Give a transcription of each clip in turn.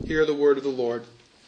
Hear the word of the Lord.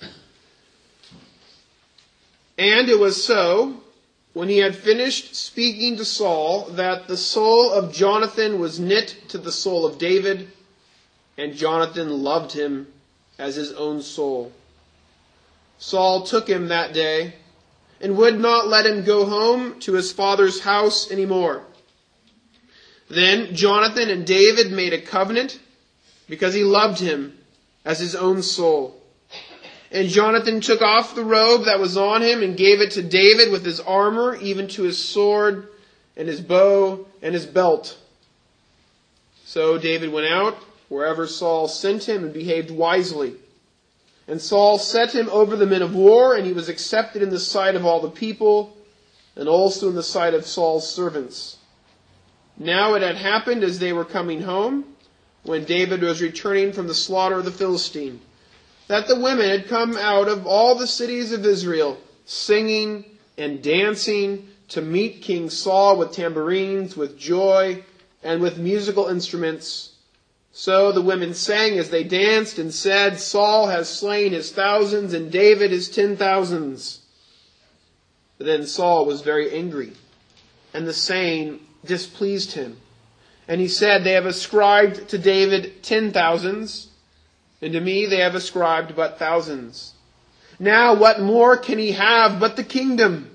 And it was so, when he had finished speaking to Saul, that the soul of Jonathan was knit to the soul of David, and Jonathan loved him as his own soul. Saul took him that day, and would not let him go home to his father's house any more. Then Jonathan and David made a covenant, because he loved him as his own soul. And Jonathan took off the robe that was on him and gave it to David with his armor, even to his sword and his bow and his belt. So David went out wherever Saul sent him and behaved wisely. And Saul set him over the men of war, and he was accepted in the sight of all the people, and also in the sight of Saul's servants. Now it had happened as they were coming home, when David was returning from the slaughter of the Philistine, that the women had come out of all the cities of Israel, singing and dancing to meet King Saul with tambourines, with joy, and with musical instruments. So the women sang as they danced and said, Saul has slain his thousands and David his 10,000s. But then Saul was very angry, and the saying displeased him. And he said, they have ascribed to David 10,000s, and to me they have ascribed but thousands. Now what more can he have but the kingdom?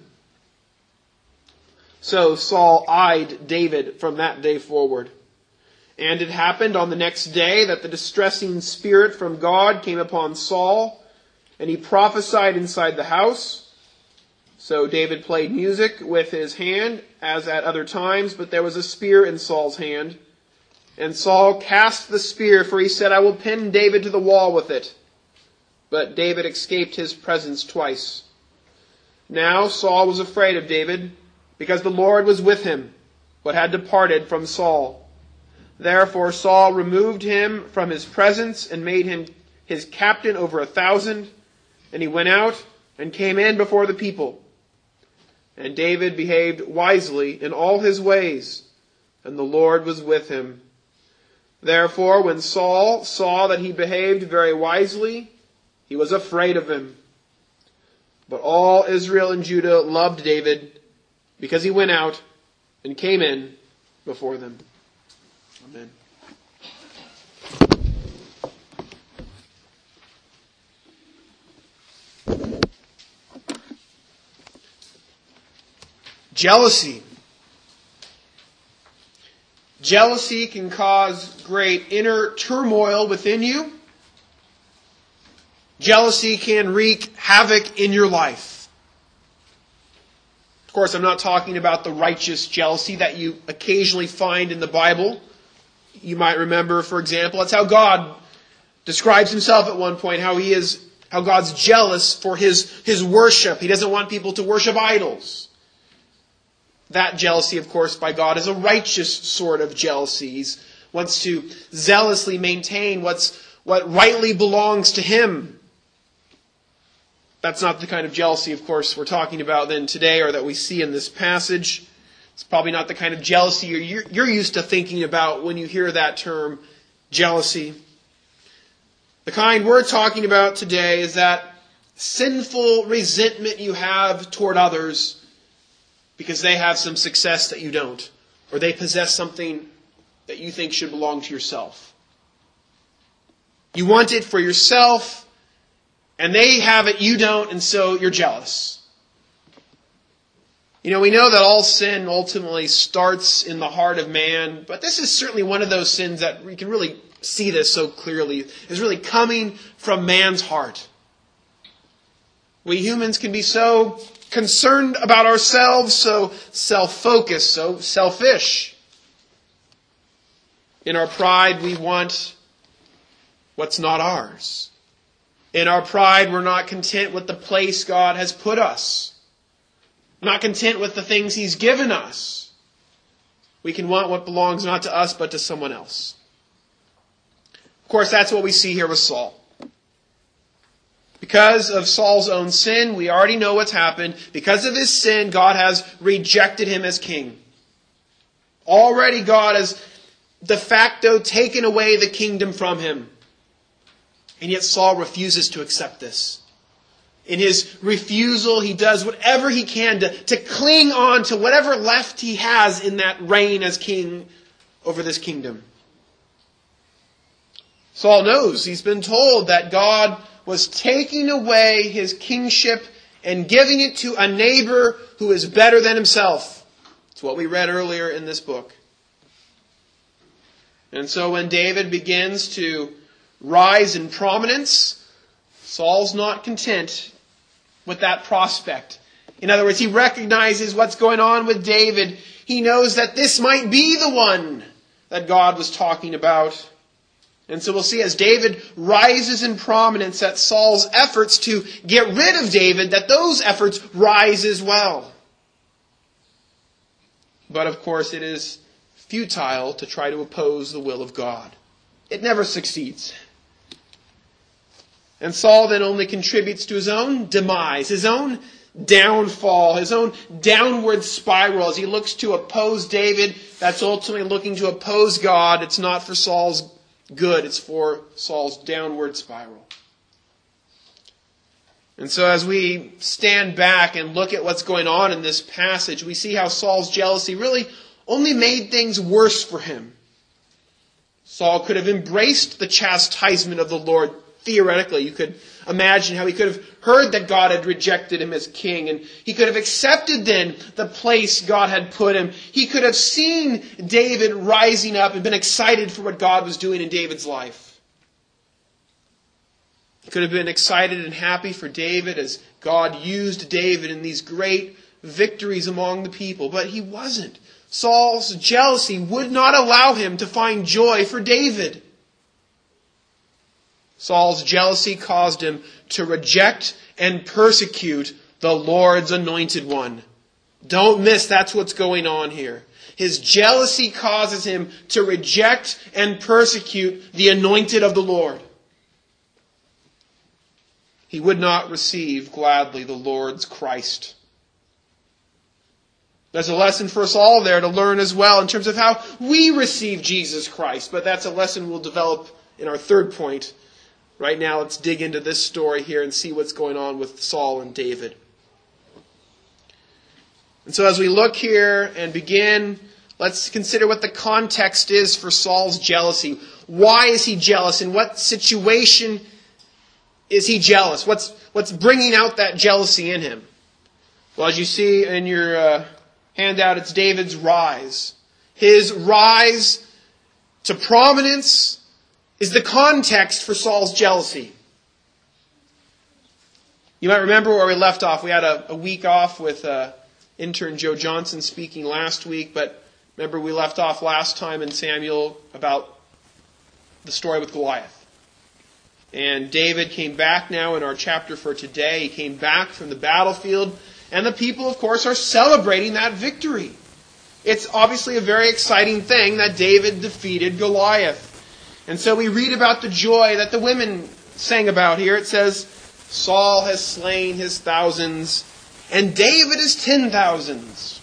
So Saul eyed David from that day forward. And it happened on the next day that the distressing spirit from God came upon Saul, and he prophesied inside the house. So David played music with his hand, as at other times, but there was a spear in Saul's hand. And Saul cast the spear, for he said, I will pin David to the wall with it. But David escaped his presence twice. Now Saul was afraid of David, because the Lord was with him, but had departed from Saul. Therefore Saul removed him from his presence, and made him his captain over 1,000. And he went out, and came in before the people. And David behaved wisely in all his ways, and the Lord was with him. Therefore, when Saul saw that he behaved very wisely, he was afraid of him. But all Israel and Judah loved David, because he went out and came in before them. Amen. Jealousy. Jealousy can cause great inner turmoil within you. Jealousy can wreak havoc in your life. Of course, I'm not talking about the righteous jealousy that you occasionally find in the Bible. You might remember, for example, that's how God describes himself at one point, how God's jealous for his worship. He doesn't want people to worship idols. That jealousy, of course, by God is a righteous sort of jealousy. He wants to zealously maintain what rightly belongs to him. That's not the kind of jealousy, of course, we're talking about then today, or that we see in this passage. It's probably not the kind of jealousy you're used to thinking about when you hear that term, jealousy. The kind we're talking about today is that sinful resentment you have toward others because they have some success that you don't, or they possess something that you think should belong to yourself. You want it for yourself, and they have it, you don't, and so you're jealous. You know, we know that all sin ultimately starts in the heart of man, but this is certainly one of those sins that we can really see this so clearly, is really coming from man's heart. We humans can be so concerned about ourselves, so self-focused, so selfish. In our pride, we want what's not ours. In our pride, we're not content with the place God has put us. Not content with the things he's given us. We can want what belongs not to us, but to someone else. Of course, that's what we see here with Saul. Because of Saul's own sin, we already know what's happened. Because of his sin, God has rejected him as king. Already God has de facto taken away the kingdom from him. And yet Saul refuses to accept this. In his refusal, he does whatever he can to cling on to whatever left he has in that reign as king over this kingdom. Saul knows, he's been told that God was taking away his kingship and giving it to a neighbor who is better than himself. It's what we read earlier in this book. And so when David begins to rise in prominence, Saul's not content with that prospect. In other words, he recognizes what's going on with David. He knows that this might be the one that God was talking about. And so we'll see as David rises in prominence that Saul's efforts to get rid of David, that those efforts rise as well. But of course it is futile to try to oppose the will of God. It never succeeds. And Saul then only contributes to his own demise, his own downfall, his own downward spiral as he looks to oppose David. That's ultimately looking to oppose God. It's not for Saul's good, it's for Saul's downward spiral. And so as we stand back and look at what's going on in this passage, we see how Saul's jealousy really only made things worse for him. Saul could have embraced the chastisement of the Lord. Theoretically, you could imagine how he could have heard that God had rejected him as king, and he could have accepted then the place God had put him. He could have seen David rising up and been excited for what God was doing in David's life. He could have been excited and happy for David as God used David in these great victories among the people, but he wasn't. Saul's jealousy would not allow him to find joy for David. Saul's jealousy caused him to reject and persecute the Lord's anointed one. Don't miss, that's what's going on here. His jealousy causes him to reject and persecute the anointed of the Lord. He would not receive gladly the Lord's Christ. There's a lesson for us all there to learn as well in terms of how we receive Jesus Christ. But that's a lesson we'll develop in our third point. Right now, let's dig into this story here and see what's going on with Saul and David. And so as we look here and begin, let's consider what the context is for Saul's jealousy. Why is he jealous? In what situation is he jealous? What's bringing out that jealousy in him? Well, as you see in your handout, it's David's rise. His rise to prominence is the context for Saul's jealousy. You might remember where we left off. We had a week off with intern Joe Johnson speaking last week, but remember we left off last time in Samuel about the story with Goliath. And David came back now in our chapter for today. He came back from the battlefield, and the people, of course, are celebrating that victory. It's obviously a very exciting thing that David defeated Goliath. And so we read about the joy that the women sang about here. It says, Saul has slain his thousands, and David his 10,000s.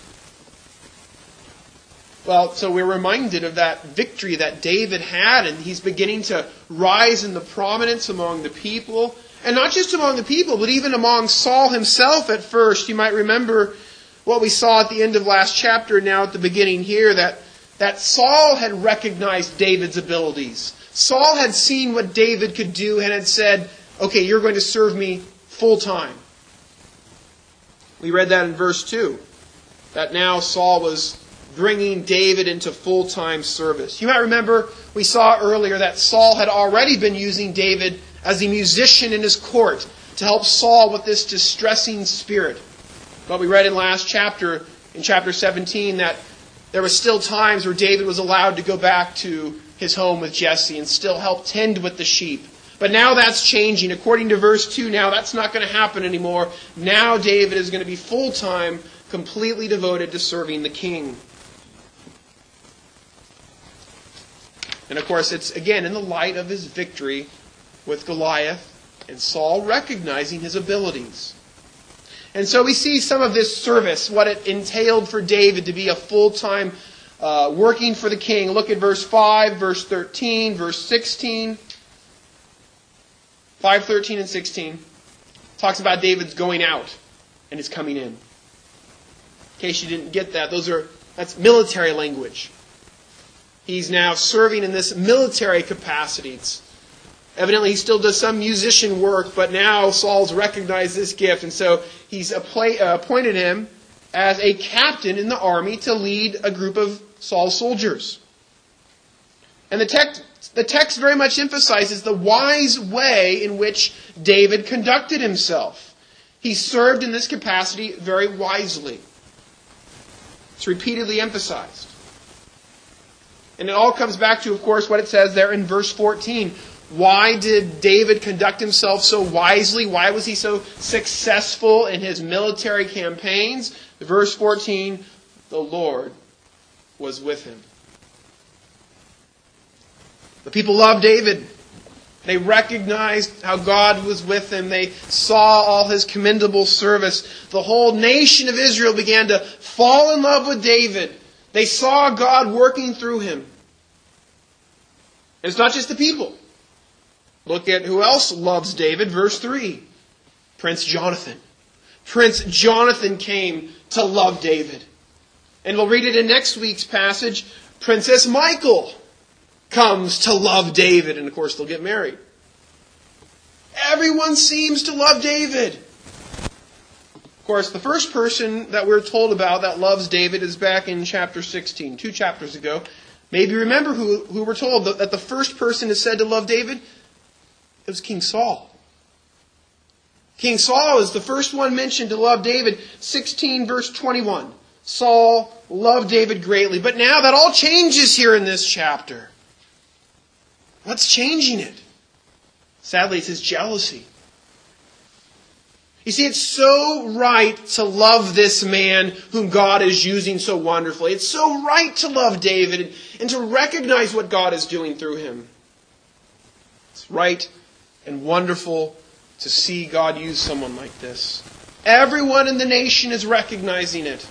Well, so we're reminded of that victory that David had, and he's beginning to rise in the prominence among the people. And not just among the people, but even among Saul himself at first. You might remember what we saw at the end of last chapter, now at the beginning here, that Saul had recognized David's abilities. Saul had seen what David could do and had said, okay, you're going to serve me full time. We read that in verse 2, that now Saul was bringing David into full-time service. You might remember we saw earlier that Saul had already been using David as a musician in his court to help Saul with this distressing spirit. But we read in last chapter, in chapter 17, that there were still times where David was allowed to go back to his home with Jesse and still help tend with the sheep. But now that's changing. According to verse 2, now that's not going to happen anymore. Now David is going to be full-time, completely devoted to serving the king. And of course, it's again in the light of his victory with Goliath and Saul recognizing his abilities. And so we see some of this service, what it entailed for David to be a full-time working for the king. Look at verse 5, verse 13, verse 16. 5:13 and 16 talks about David's going out and his coming in. In case you didn't get that, that's military language. He's now serving in this military capacity. Evidently, he still does some musician work, but now Saul's recognized this gift, and so he's appointed him as a captain in the army to lead a group of Saul's soldiers. And the text very much emphasizes the wise way in which David conducted himself. He served in this capacity very wisely. It's repeatedly emphasized. And it all comes back to, of course, what it says there in verse 14. Why did David conduct himself so wisely? Why was he so successful in his military campaigns? Verse 14, the Lord was with him. The people loved David. They recognized how God was with him. They saw all his commendable service. The whole nation of Israel began to fall in love with David. They saw God working through him. And it's not just the people. Look at who else loves David. Verse 3. Prince Jonathan. Prince Jonathan came to love David. And we'll read it in next week's passage. Princess Michal comes to love David. And of course they'll get married. Everyone seems to love David. Of course, the first person that we're told about that loves David is back in chapter 16, 2 chapters ago. Maybe remember who we're told that the first person is said to love David? It was King Saul. King Saul is the first one mentioned to love David. 16 verse 21. Saul loved David greatly. But now that all changes here in this chapter. What's changing it? Sadly, it's his jealousy. You see, it's so right to love this man whom God is using so wonderfully. It's so right to love David and to recognize what God is doing through him. It's right and wonderful to see God use someone like this. Everyone in the nation is recognizing it.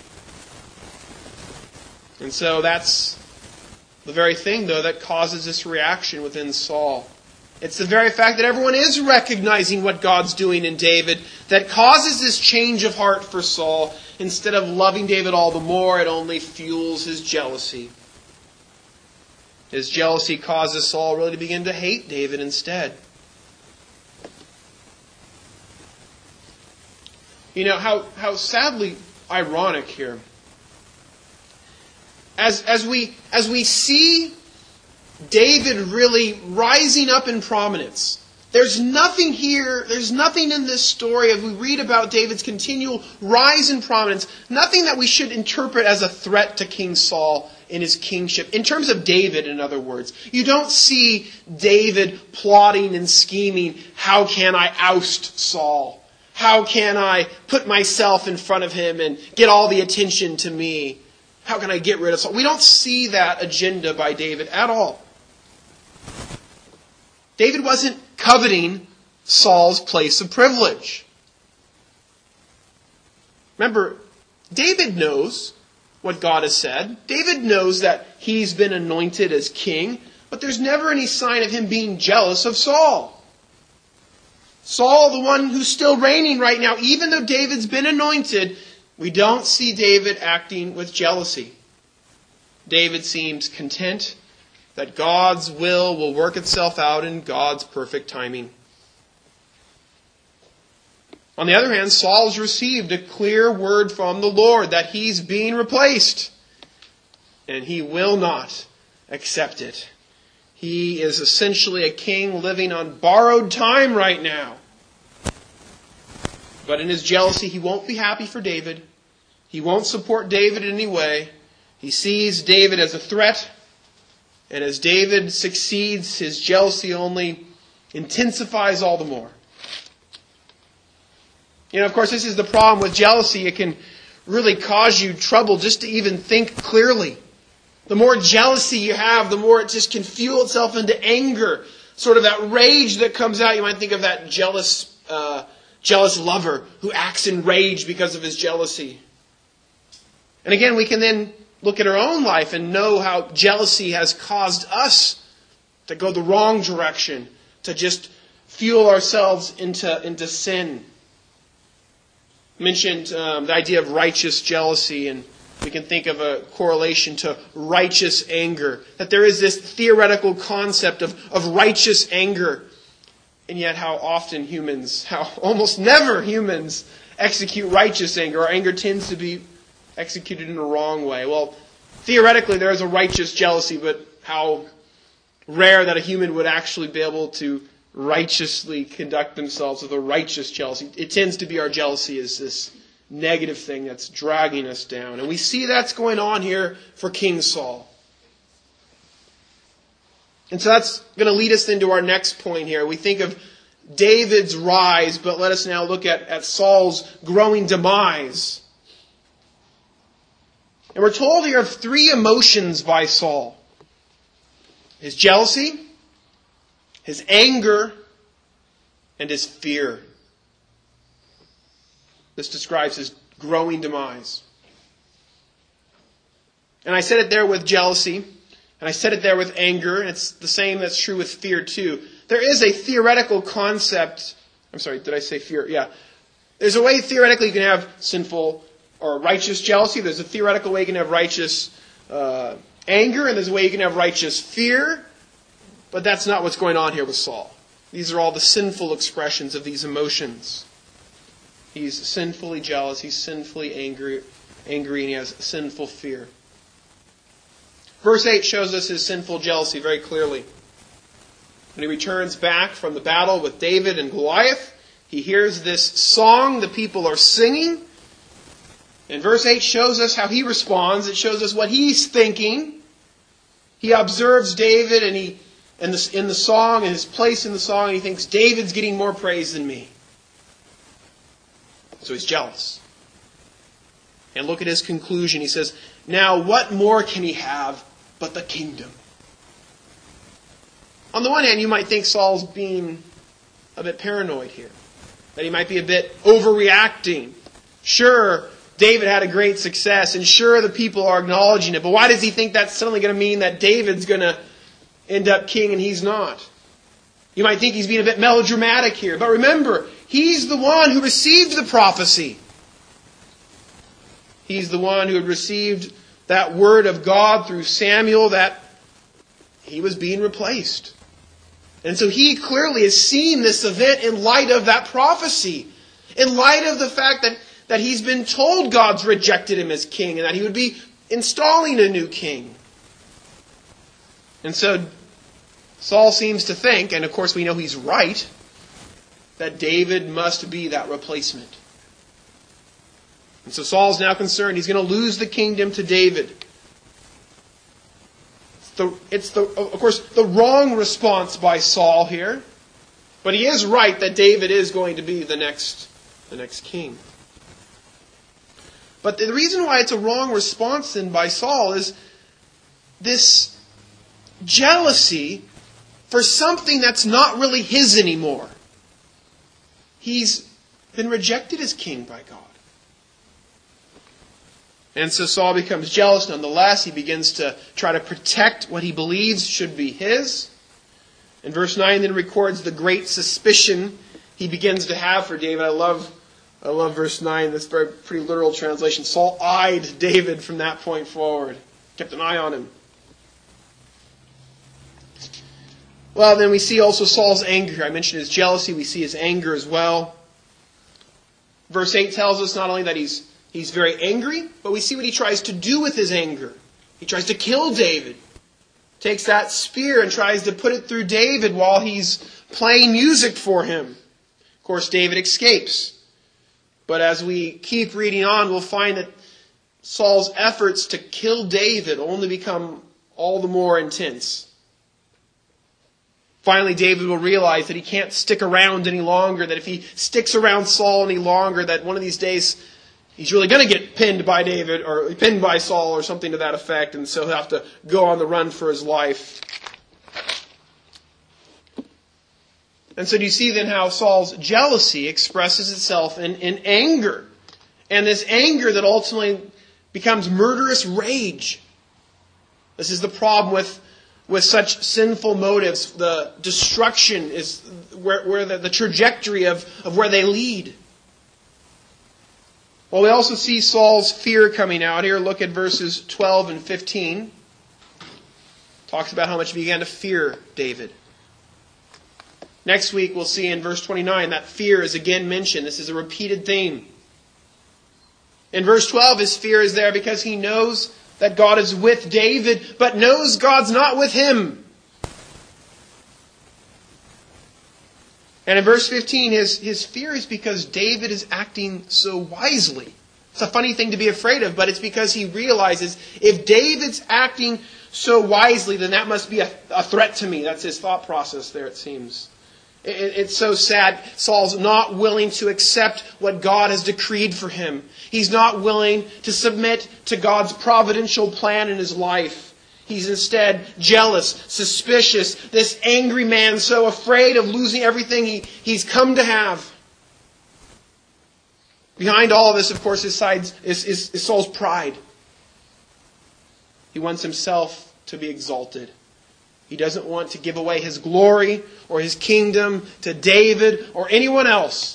And so that's the very thing, though, that causes this reaction within Saul. It's the very fact that everyone is recognizing what God's doing in David that causes this change of heart for Saul. Instead of loving David all the more, it only fuels his jealousy. His jealousy causes Saul really to begin to hate David instead. You know, how sadly ironic here. As we see David really rising up in prominence, there's nothing here, there's nothing in this story as we read about David's continual rise in prominence, nothing that we should interpret as a threat to King Saul in his kingship. In terms of David, in other words, you don't see David plotting and scheming, how can I oust Saul? How can I put myself in front of him and get all the attention to me? How can I get rid of Saul? We don't see that agenda by David at all. David wasn't coveting Saul's place of privilege. Remember, David knows what God has said. David knows that he's been anointed as king, but there's never any sign of him being jealous of Saul. Saul, the one who's still reigning right now, even though David's been anointed, we don't see David acting with jealousy. David seems content that God's will work itself out in God's perfect timing. On the other hand, Saul's received a clear word from the Lord that he's being replaced. And he will not accept it. He is essentially a king living on borrowed time right now. But in his jealousy, he won't be happy for David. He won't support David in any way. He sees David as a threat. And as David succeeds, his jealousy only intensifies all the more. You know, of course, this is the problem with jealousy. It can really cause you trouble just to even think clearly. The more jealousy you have, the more it just can fuel itself into anger. Sort of that rage that comes out. You might think of that jealous lover who acts in rage because of his jealousy. And again, we can then look at our own life and know how jealousy has caused us to go the wrong direction, to just fuel ourselves into sin. I mentioned the idea of righteous jealousy, and we can think of a correlation to righteous anger. That there is this theoretical concept of righteous anger. And yet how often humans, how almost never humans execute righteous anger. Our anger tends to be executed in the wrong way. Well, theoretically there is a righteous jealousy, but how rare that a human would actually be able to righteously conduct themselves with a righteous jealousy. It tends to be our jealousy is this negative thing that's dragging us down. And we see that's going on here for King Saul. And so that's going to lead us into our next point here. We think of David's rise, but let us now look at Saul's growing demise. And we're told here of three emotions by Saul. His jealousy, his anger, and his fear. This describes his growing demise. And I said it there with jealousy, and I said it there with anger, and it's the same that's true with fear too. There is a theoretical concept. I'm sorry, did I say fear? Yeah. There's a way theoretically you can have sinful or righteous jealousy. There's a theoretical way you can have righteous anger, and there's a way you can have righteous fear. But that's not what's going on here with Saul. These are all the sinful expressions of these emotions. He's sinfully jealous, he's sinfully angry, and he has sinful fear. Verse 8 shows us his sinful jealousy very clearly. When he returns back from the battle with David and Goliath, he hears this song the people are singing. And verse 8 shows us how he responds. It shows us what he's thinking. He observes David and in the song and his place in the song, and he thinks, David's getting more praise than me. So he's jealous. And look at his conclusion. He says, now what more can he have but the kingdom? On the one hand, you might think Saul's being a bit paranoid here. That he might be a bit overreacting. Sure, David had a great success, and sure, the people are acknowledging it. But why does he think that's suddenly going to mean that David's going to end up king and he's not? You might think he's being a bit melodramatic here. But remember, he's the one who received the prophecy. He's the one who had received that word of God through Samuel that he was being replaced. And so he clearly has seen this event in light of that prophecy. In light of the fact that he's been told God's rejected him as king and that he would be installing a new king. And so Saul seems to think, and of course we know he's right, that David must be that replacement. And so Saul's now concerned he's going to lose the kingdom to David. It's of course the wrong response by Saul here, but he is right that David is going to be the next king. But the reason why it's a wrong response then by Saul is this jealousy for something that's not really his anymore. He's been rejected as king by God. And so Saul becomes jealous nonetheless. He begins to try to protect what he believes should be his. And verse 9 then records the great suspicion he begins to have for David. I love verse 9, this very pretty literal translation. Saul eyed David from that point forward. Kept an eye on him. Well, then we see also Saul's anger. I mentioned his jealousy. We see his anger as well. Verse 8 tells us not only that he's very angry, but we see what he tries to do with his anger. He tries to kill David. Takes that spear and tries to put it through David while he's playing music for him. Of course, David escapes. But as we keep reading on, we'll find that Saul's efforts to kill David only become all the more intense. Finally, David will realize that he can't stick around any longer, that if he sticks around Saul any longer, that one of these days he's really going to get pinned by David or pinned by Saul or something to that effect, and so he'll have to go on the run for his life. And so do you see then how Saul's jealousy expresses itself in anger? And this anger that ultimately becomes murderous rage. This is the problem with with such sinful motives. The destruction is where the trajectory of where they lead. Well, we also see Saul's fear coming out here. Look at verses 12 and 15. Talks about how much he began to fear David. Next week we'll see in verse 29 that fear is again mentioned. This is a repeated theme. In verse 12 his fear is there because he knows that God is with David, but knows God's not with him. And in verse 15 his fear is because David is acting so wisely. It's a funny thing to be afraid of, but it's because he realizes if David's acting so wisely, then that must be a threat to me. That's his thought process there, it seems. It's so sad. Saul's not willing to accept what God has decreed for him. He's not willing to submit to God's providential plan in his life. He's instead jealous, suspicious, this angry man so afraid of losing everything he's come to have. Behind all of this, of course, is Saul's pride. He wants himself to be exalted. He doesn't want to give away his glory or his kingdom to David or anyone else.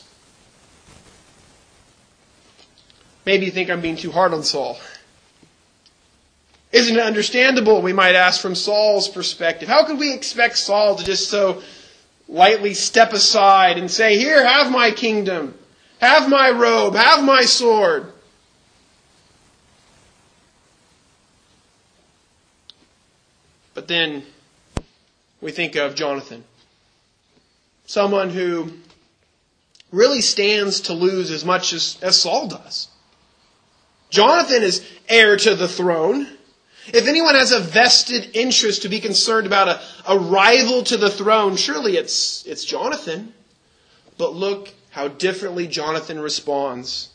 Maybe you think I'm being too hard on Saul. Isn't it understandable, we might ask, from Saul's perspective? How could we expect Saul to just so lightly step aside and say, "Here, have my kingdom, have my robe, have my sword"? But then we think of Jonathan, someone who really stands to lose as much as Saul does. Jonathan is heir to the throne. If anyone has a vested interest to be concerned about a rival to the throne, surely it's Jonathan. But look how differently Jonathan responds.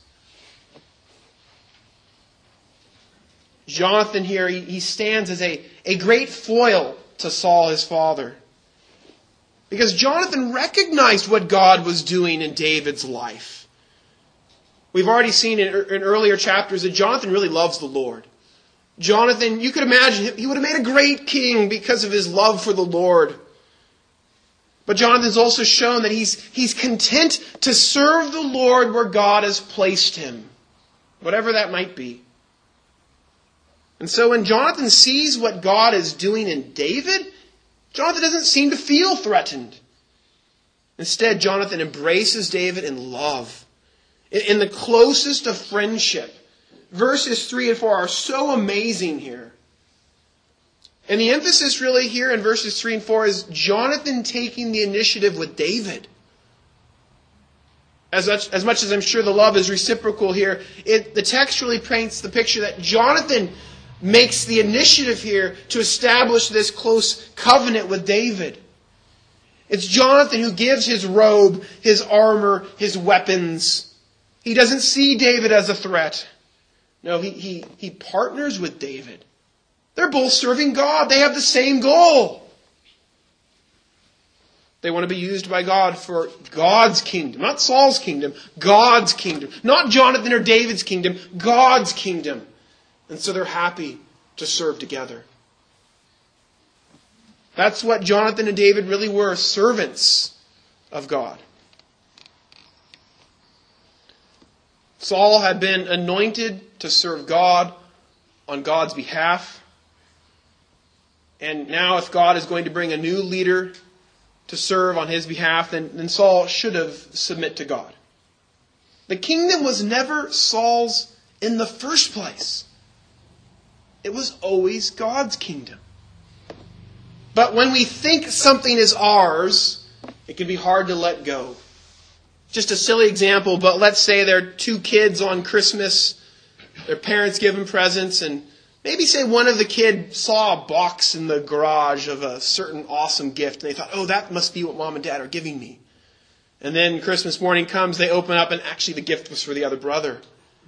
Jonathan here, he stands as a great foil to Saul, his father. Because Jonathan recognized what God was doing in David's life. We've already seen in earlier chapters that Jonathan really loves the Lord. Jonathan, you could imagine, he would have made a great king because of his love for the Lord. But Jonathan's also shown that he's content to serve the Lord where God has placed him, whatever that might be. And so when Jonathan sees what God is doing in David, Jonathan doesn't seem to feel threatened. Instead, Jonathan embraces David in love, in the closest of friendship. Verses 3 and 4 are so amazing here. And the emphasis really here in verses 3 and 4 is Jonathan taking the initiative with David. As much as I'm sure the love is reciprocal here, the text really paints the picture that Jonathan makes the initiative here to establish this close covenant with David. It's Jonathan who gives his robe, his armor, his weapons. He doesn't see David as a threat. No, he partners with David. They're both serving God. They have the same goal. They want to be used by God for God's kingdom. Not Saul's kingdom, God's kingdom. Not Jonathan or David's kingdom, God's kingdom. And so they're happy to serve together. That's what Jonathan and David really were, servants of God. Saul had been anointed to serve God on God's behalf. And now if God is going to bring a new leader to serve on his behalf, then Saul should have submit to God. The kingdom was never Saul's in the first place. It was always God's kingdom. But when we think something is ours, it can be hard to let go. Just a silly example, but let's say there are two kids on Christmas. Their parents give them presents, and maybe say one of the kids saw a box in the garage of a certain awesome gift, and they thought, "Oh, that must be what Mom and Dad are giving me." And then Christmas morning comes, they open up, and actually the gift was for the other brother.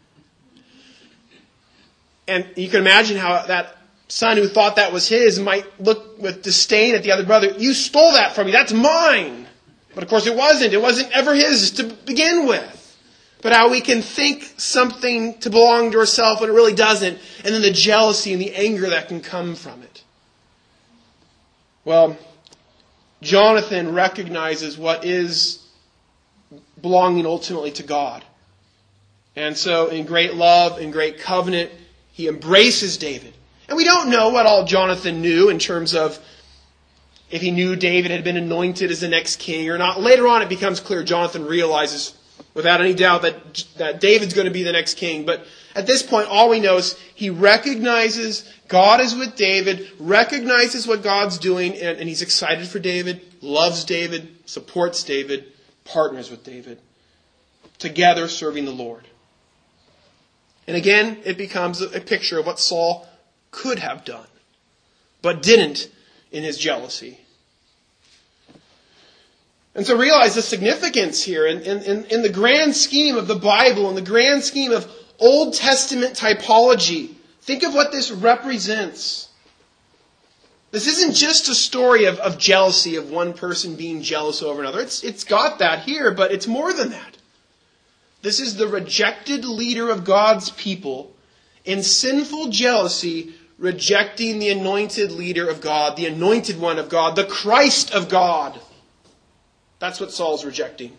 And you can imagine how that son who thought that was his might look with disdain at the other brother. "You stole that from me. That's mine." But of course it wasn't. It wasn't ever his to begin with. But how we can think something to belong to ourselves when it really doesn't. And then the jealousy and the anger that can come from it. Well, Jonathan recognizes what is belonging ultimately to God. And so in great love, in great covenant, he embraces David. And we don't know what all Jonathan knew in terms of if he knew David had been anointed as the next king or not. Later on it becomes clear Jonathan realizes without any doubt that David's going to be the next king. But at this point, all we know is he recognizes God is with David, recognizes what God's doing, and he's excited for David, loves David, supports David, partners with David, together serving the Lord. And again, it becomes a picture of what Saul could have done, but didn't in his jealousy. And so realize the significance here in the grand scheme of the Bible, in the grand scheme of Old Testament typology. Think of what this represents. This isn't just a story of jealousy, of one person being jealous over another. It's got that here, but it's more than that. This is the rejected leader of God's people in sinful jealousy, rejecting the anointed leader of God, the anointed one of God, the Christ of God. That's what Saul's rejecting.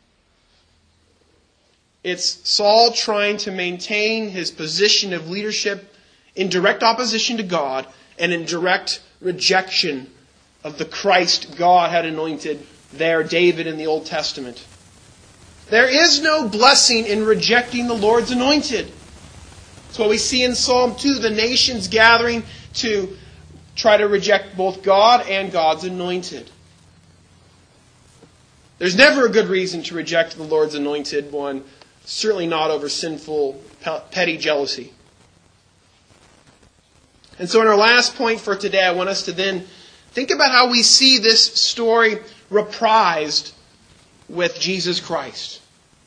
It's Saul trying to maintain his position of leadership in direct opposition to God and in direct rejection of the Christ God had anointed there, David in the Old Testament. There is no blessing in rejecting the Lord's anointed. That's what we see in Psalm 2, the nations gathering to try to reject both God and God's anointed. There's never a good reason to reject the Lord's anointed one, certainly not over sinful, petty jealousy. And so in our last point for today, I want us to then think about how we see this story reprised with Jesus Christ.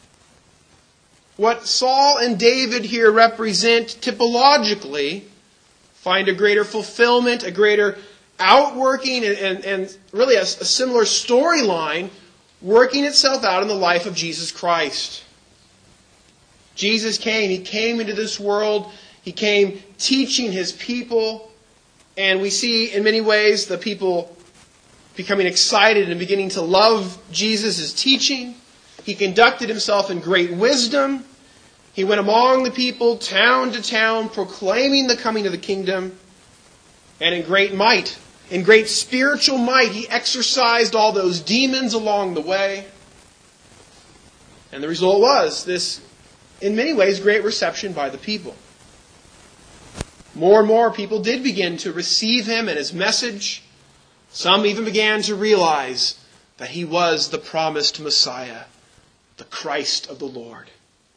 What Saul and David here represent typologically find a greater fulfillment, a greater outworking, and really a similar storyline working itself out in the life of Jesus Christ. Jesus came. He came into this world. He came teaching His people. And we see in many ways the people becoming excited and beginning to love Jesus' teaching. He conducted Himself in great wisdom. He went among the people, town to town, proclaiming the coming of the kingdom. And in great might, in great spiritual might, He exorcised all those demons along the way. And the result was this, in many ways, great reception by the people. More and more people did begin to receive Him and His message. Some even began to realize that He was the promised Messiah, the Christ of the Lord.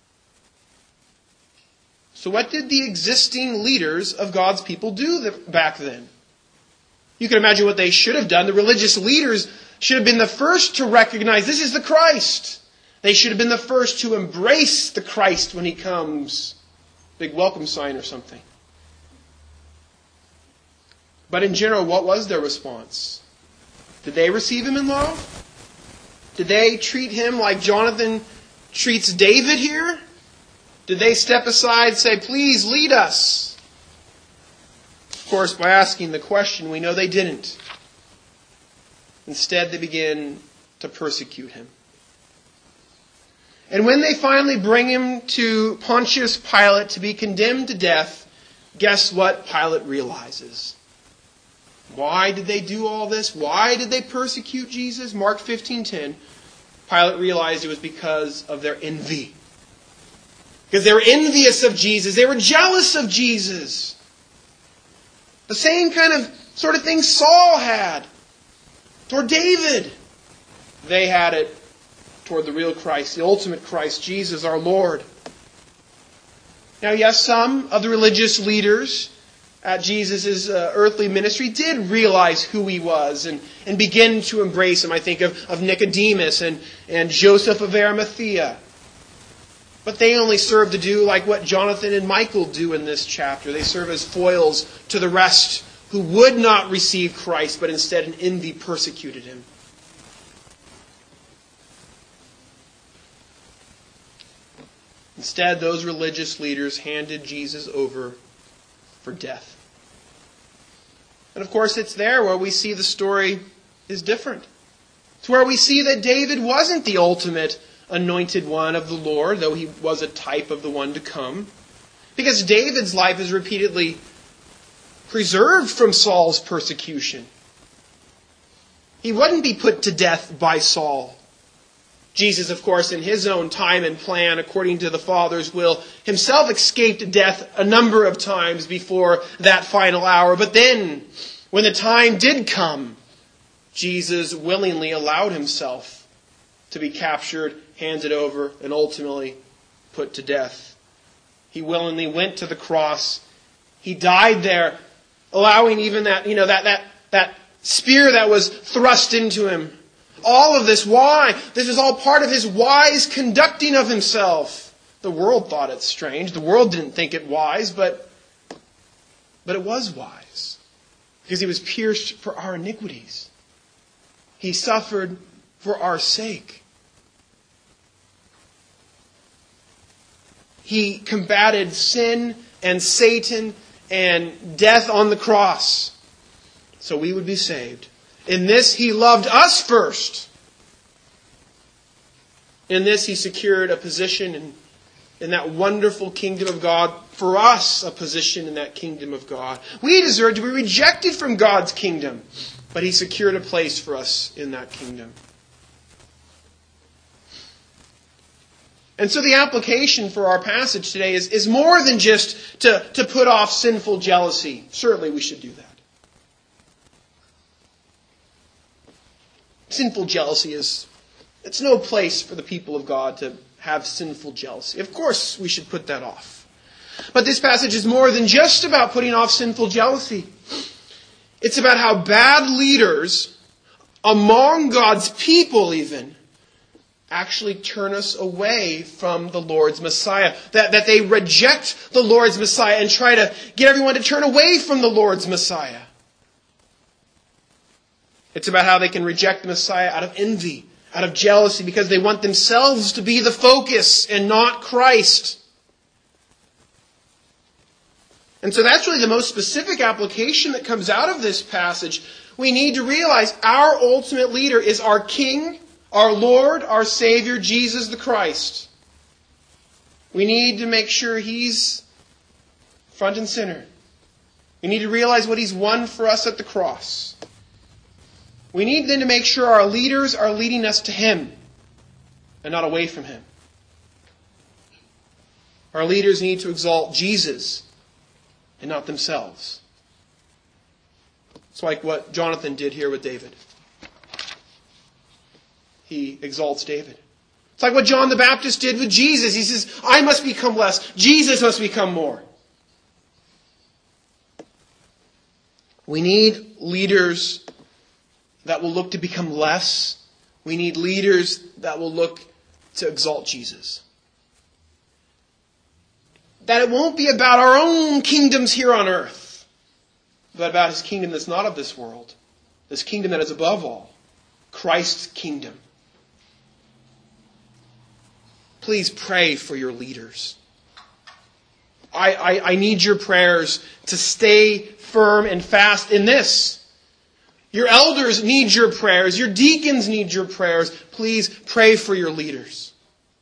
So what did the existing leaders of God's people do back then? You can imagine what they should have done. The religious leaders should have been the first to recognize this is the Christ. They should have been the first to embrace the Christ when He comes. Big welcome sign or something. But in general, what was their response? Did they receive Him in love? Did they treat Him like Jonathan treats David here? Did they step aside and say, please lead us? Of course, by asking the question, we know they didn't. Instead, they began to persecute Him. And when they finally bring Him to Pontius Pilate to be condemned to death, guess what Pilate realizes? Why did they do all this? Why did they persecute Jesus? Mark 15:10. Pilate realized it was because of their envy. Because they were envious of Jesus. They were jealous of Jesus. The same sort of thing Saul had toward David. They had it toward the real Christ, the ultimate Christ, Jesus our Lord. Now, yes, some of the religious leaders at Jesus' earthly ministry did realize who He was and begin to embrace Him. I think of Nicodemus and Joseph of Arimathea. But they only serve to do like what Jonathan and Michael do in this chapter. They serve as foils to the rest who would not receive Christ, but instead in envy persecuted Him. Instead, those religious leaders handed Jesus over for death. And of course, it's there where we see the story is different. It's where we see that David wasn't the ultimate anointed one of the Lord, though he was a type of the one to come. Because David's life is repeatedly preserved from Saul's persecution. He wouldn't be put to death by Saul. Jesus, of course, in his own time and plan, according to the Father's will, himself escaped death a number of times before that final hour. But then, when the time did come, Jesus willingly allowed himself to be captured, handed over, and ultimately put to death. He willingly went to the cross. He died there, allowing even that spear that was thrust into him. All of this, why? This is all part of his wise conducting of himself. The world thought it strange. The world didn't think it wise, but it was wise. Because he was pierced for our iniquities. He suffered for our sake. He combated sin and Satan and death on the cross so we would be saved. In this, he loved us first. In this, he secured a position in that wonderful kingdom of God. For us, a position in that kingdom of God. We deserve to be rejected from God's kingdom, but he secured a place for us in that kingdom. And so the application for our passage today is more than just to put off sinful jealousy. Certainly we should do that. Sinful jealousy it's no place for the people of God to have sinful jealousy. Of course, we should put that off. But this passage is more than just about putting off sinful jealousy. It's about how bad leaders among God's people even actually turn us away from the Lord's Messiah. That they reject the Lord's Messiah and try to get everyone to turn away from the Lord's Messiah. It's about how they can reject the Messiah out of envy, out of jealousy, because they want themselves to be the focus and not Christ. And so that's really the most specific application that comes out of this passage. We need to realize our ultimate leader is our King, our Lord, our Savior, Jesus the Christ. We need to make sure He's front and center. We need to realize what He's won for us at the cross. We need then to make sure our leaders are leading us to Him and not away from Him. Our leaders need to exalt Jesus and not themselves. It's like what Jonathan did here with David. He exalts David. It's like what John the Baptist did with Jesus. He says, I must become less. Jesus must become more. We need leaders that will look to become less. We need leaders that will look to exalt Jesus. That it won't be about our own kingdoms here on earth, but about His kingdom that's not of this world. This kingdom that is above all. Christ's kingdom. Please pray for your leaders. I need your prayers to stay firm and fast in this. Your elders need your prayers. Your deacons need your prayers. Please pray for your leaders.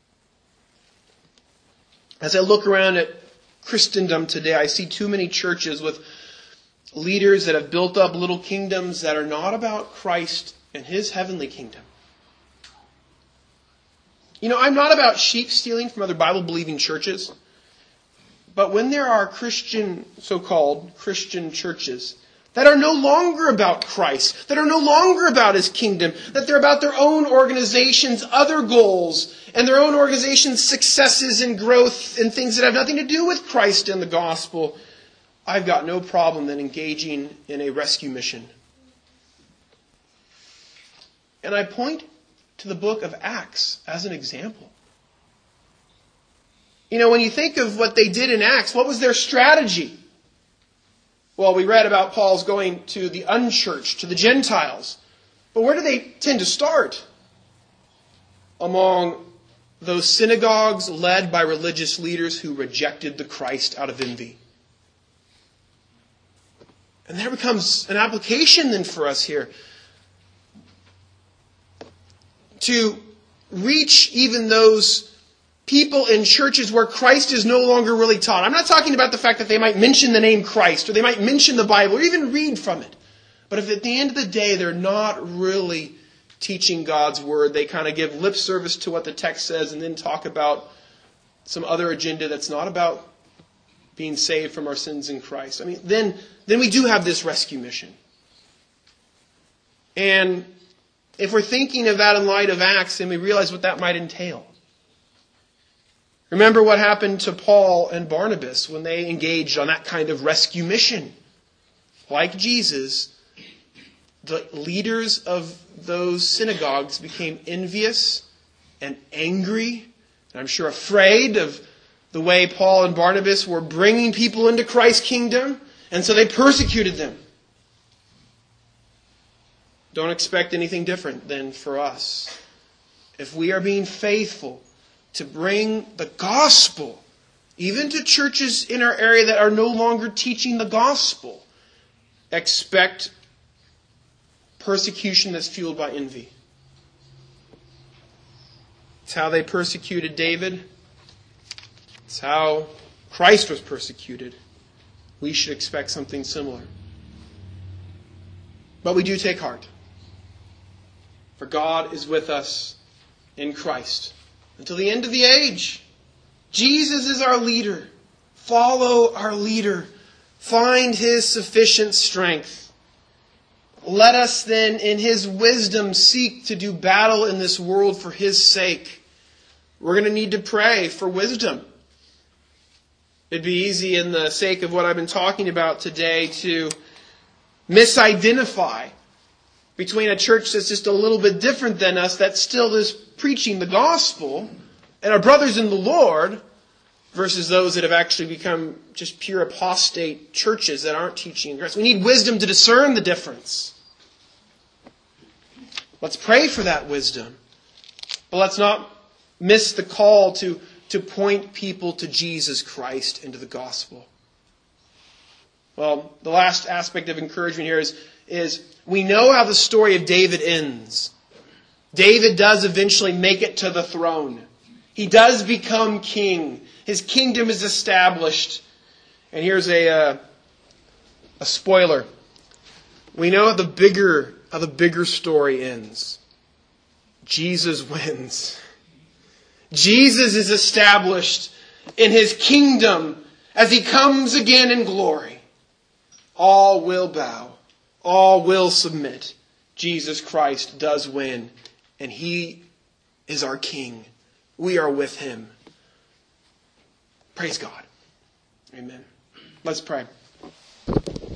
As I look around at Christendom today, I see too many churches with leaders that have built up little kingdoms that are not about Christ and His heavenly kingdom. You know, I'm not about sheep stealing from other Bible-believing churches. But when there are Christian, so-called Christian churches that are no longer about Christ, that are no longer about His kingdom, that they're about their own organization's other goals and their own organization's successes and growth and things that have nothing to do with Christ and the gospel, I've got no problem then engaging in a rescue mission. And I point to the book of Acts as an example. You know, when you think of what they did in Acts, what was their strategy? Well, we read about Paul's going to the unchurched, to the Gentiles. But where do they tend to start? Among those synagogues led by religious leaders who rejected the Christ out of envy. And there becomes an application then for us here. To reach even those people in churches where Christ is no longer really taught. I'm not talking about the fact that they might mention the name Christ, or they might mention the Bible, or even read from it. But if at the end of the day they're not really teaching God's Word, they kind of give lip service to what the text says and then talk about some other agenda that's not about being saved from our sins in Christ. I mean, then we do have this rescue mission. And if we're thinking of that in light of Acts, then we realize what that might entail. Remember what happened to Paul and Barnabas when they engaged on that kind of rescue mission. Like Jesus, the leaders of those synagogues became envious and angry, and I'm sure afraid of the way Paul and Barnabas were bringing people into Christ's kingdom, and so they persecuted them. Don't expect anything different than for us. If we are being faithful to bring the gospel, even to churches in our area that are no longer teaching the gospel, expect persecution that's fueled by envy. It's how they persecuted David. It's how Christ was persecuted. We should expect something similar. But we do take heart. For God is with us in Christ until the end of the age. Jesus is our leader. Follow our leader. Find His sufficient strength. Let us then, in His wisdom, seek to do battle in this world for His sake. We're going to need to pray for wisdom. It'd be easy, in the sake of what I've been talking about today, to misidentify between a church that's just a little bit different than us, that still is preaching the gospel, and our brothers in the Lord, versus those that have actually become just pure apostate churches that aren't teaching Christ. We need wisdom to discern the difference. Let's pray for that wisdom. But let's not miss the call to point people to Jesus Christ and to the gospel. Well, the last aspect of encouragement here is we know how the story of David ends. David does eventually make it to the throne. He does become king. His kingdom is established. And here's a spoiler. We know how the bigger story ends. Jesus wins. Jesus is established in His kingdom as He comes again in glory. All will bow. All will submit. Jesus Christ does win. And He is our King. We are with Him. Praise God. Amen. Let's pray.